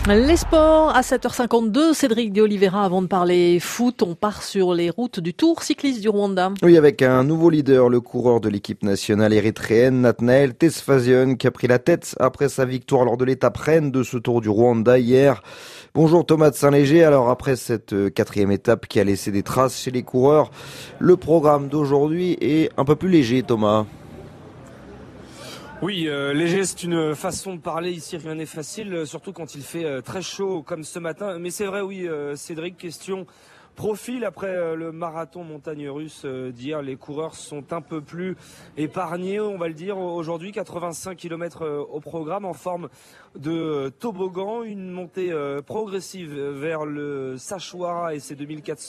Les sports à 7h52, Cédric de Oliveira. Avant de parler foot, on part sur les routes du Tour cycliste du Rwanda. Oui, avec un nouveau leader, le coureur de l'équipe nationale érythréenne, Nathanaël Tesfazion, qui a pris la tête après sa victoire lors de l'étape reine de ce Tour du Rwanda hier. Bonjour Thomas de Saint-Léger. Alors après cette quatrième étape qui a laissé des traces chez les coureurs, le programme d'aujourd'hui est un peu plus léger, Thomas. Oui, léger, c'est une façon de parler. Ici, rien n'est facile, surtout quand il fait très chaud comme ce matin. Mais c'est vrai, oui, Cédric, question profil. Après le marathon montagne russe d'hier, les coureurs sont un peu plus épargnés, on va le dire. Aujourd'hui, 85 km au programme en forme de toboggan, une montée progressive vers le Sachwara et ses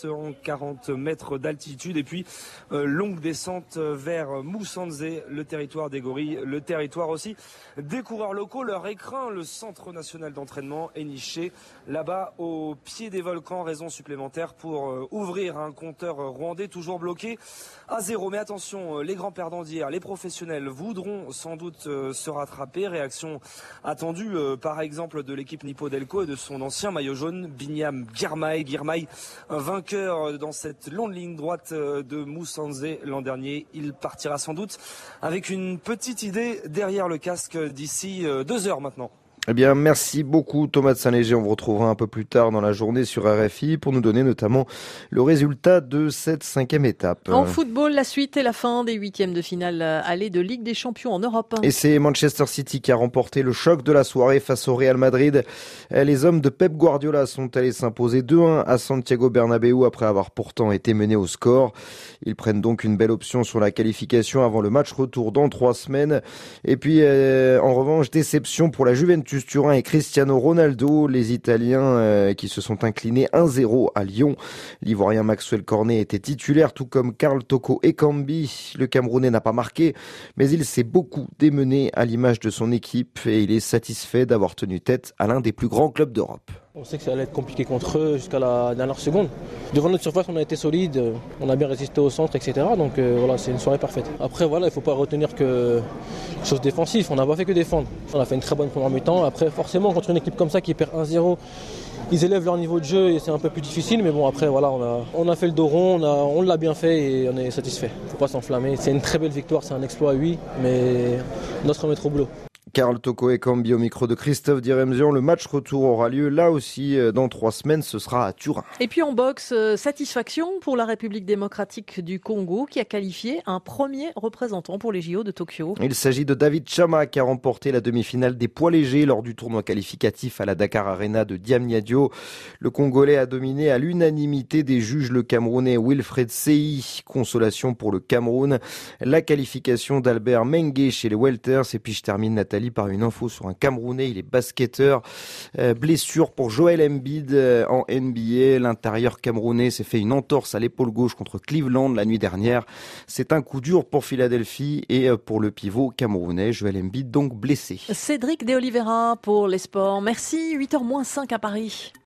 2440 mètres d'altitude, et puis longue descente vers Musanze, le territoire des gorilles, le territoire aussi des coureurs locaux. Leur écrin, le centre national d'entraînement, est niché là-bas au pied des volcans, raison supplémentaire pour ouvrir un compteur rwandais toujours bloqué à 0. Mais attention, les grands perdants d'hier, les professionnels, voudront sans doute se rattraper. Réaction attendue par exemple de l'équipe Nippo Delco et de son ancien maillot jaune, Binyam Girmay. Girmay, un vainqueur dans cette longue ligne droite de Musanze l'an dernier. Il partira sans doute avec une petite idée derrière le casque d'ici 2 heures maintenant. Eh bien, merci beaucoup Thomas de Saint-Léger. On vous retrouvera un peu plus tard dans la journée sur RFI pour nous donner notamment le résultat de cette 5e étape. En football, la suite et la fin des 8e de finale aller de Ligue des Champions en Europe. Et c'est Manchester City qui a remporté le choc de la soirée face au Real Madrid. Les hommes de Pep Guardiola sont allés s'imposer 2-1 à Santiago Bernabéu après avoir pourtant été menés au score. Ils prennent donc une belle option sur la qualification avant le match retour dans 3 semaines. Et puis, en revanche, déception pour la Juventus Turin et Cristiano Ronaldo, les Italiens qui se sont inclinés 1-0 à Lyon. L'Ivoirien Maxwell Cornet était titulaire, tout comme Karl Toko Ekambi. Le Camerounais n'a pas marqué, mais il s'est beaucoup démené à l'image de son équipe et il est satisfait d'avoir tenu tête à l'un des plus grands clubs d'Europe. On sait que ça allait être compliqué contre eux jusqu'à la dernière seconde. Devant notre surface, on a été solide, on a bien résisté au centre, etc. Donc voilà, c'est une soirée parfaite. Après, voilà, il ne faut pas retenir que chose défensive. On n'a pas fait que défendre. On a fait une très bonne première mi-temps. Après, forcément, contre une équipe comme ça qui perd 1-0, ils élèvent leur niveau de jeu et c'est un peu plus difficile. Mais bon, après, voilà, on a fait le dos rond, on l'a bien fait et on est satisfait. Il ne faut pas s'enflammer. C'est une très belle victoire, c'est un exploit, oui, mais on doit se remettre au boulot. Karl Toko Ekambi au micro de Christophe Diremzian. Le match retour aura lieu là aussi dans 3 semaines. Ce sera à Turin. Et puis en boxe, satisfaction pour la République démocratique du Congo qui a qualifié un premier représentant pour les JO de Tokyo. Il s'agit de David Chama qui a remporté la demi-finale des poids légers lors du tournoi qualificatif à la Dakar Arena de Diamniadio. Le Congolais a dominé à l'unanimité des juges le Camerounais Wilfred Sei. Consolation pour le Cameroun. La qualification d'Albert Mengue chez les welters. Et puis je termine Nathalie par une info sur un Camerounais, il est basketteur. Blessure pour Joel Embiid en NBA. L'intérieur camerounais s'est fait une entorse à l'épaule gauche contre Cleveland la nuit dernière. C'est un coup dur pour Philadelphie et pour le pivot camerounais. Joel Embiid donc blessé. Cédric de Oliveira pour les sports. Merci, 8h-5 à Paris.